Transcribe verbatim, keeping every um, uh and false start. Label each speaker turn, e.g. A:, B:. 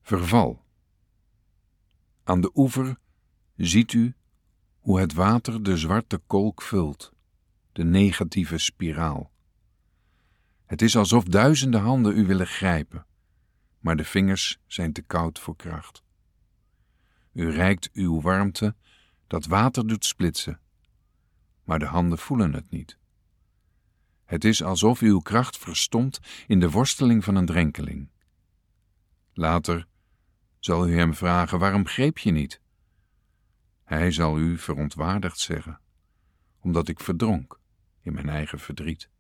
A: Verval. Aan de oever ziet u hoe het water de zwarte kolk vult, de negatieve spiraal. Het is alsof duizenden handen u willen grijpen, maar de vingers zijn te koud voor kracht. U reikt uw warmte dat water doet splitsen, maar de handen voelen het niet. Het is alsof uw kracht verstomt in de worsteling van een drenkeling. Later zal u hem vragen, waarom greep je niet? Hij zal u verontwaardigd zeggen, omdat ik verdronk in mijn eigen verdriet.